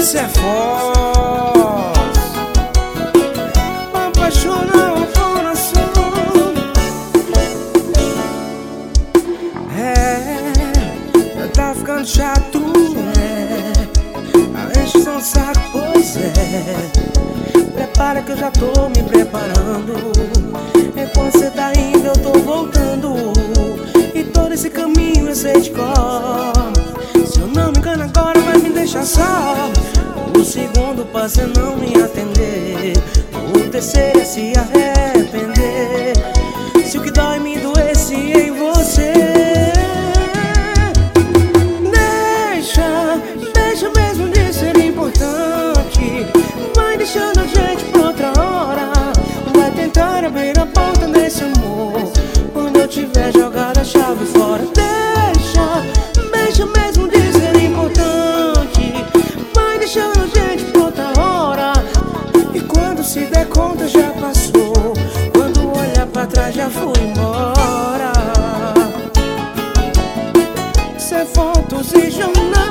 Cê é foz, apaixonar o coração. Já tá ficando chato, né? A encheção de saco, pois é. Prepara que eu já tô me preparando. Enquanto cê tá indo eu tô voltando. E todo esse caminho eu sei de cor. Se eu não me engano agora vai me deixar só. O segundo passo é não me atender. O terceiro é se arrepender. Se o que dói me doesse em você. Deixa mesmo de ser importante. Vai deixando a gente pra outra hora. Vai tentar abrir a porta desse amor quando eu tiver jogado a chave fora. Deixa mesmo de ser importante. Vai deixando a gente pra outra hora. E quando se der conta já passou. Quando olhar pra trás já fui embora. Isso é fotos e jornais.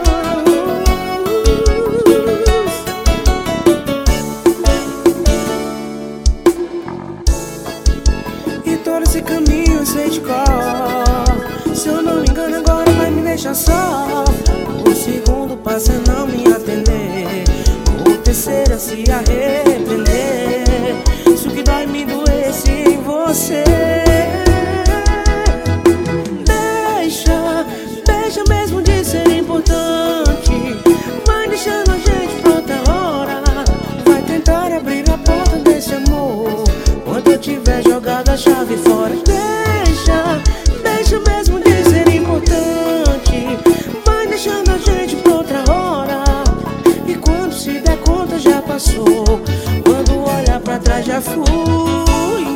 E todo esse caminho eu sei de cor. Se eu não me engano agora vai me deixar só. O segundo passo é não me atender. O terceiro é se arrepender. Se o que dói me doesse em você. Deixa mesmo de ser importante. Vai deixando a gente pra outra hora. Vai tentar abrir a porta desse amor quando eu tiver jogado a chave fora. Deixa mesmo de ser importante. Vai deixando a gente pra outra hora. E quando se der conta já passou. Quando olhar pra trás já fui